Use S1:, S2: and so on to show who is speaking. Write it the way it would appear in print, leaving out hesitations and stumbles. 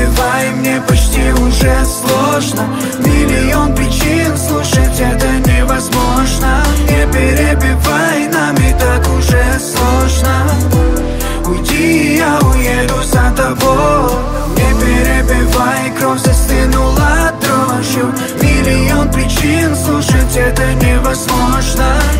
S1: перебивай, мне почти уже сложно. Миллион причин, слушать это невозможно. Не перебивай, нам и так уже сложно. Уйди, я уеду за тобой. Не перебивай, кровь застынула дрожью. Миллион причин, слушать это невозможно.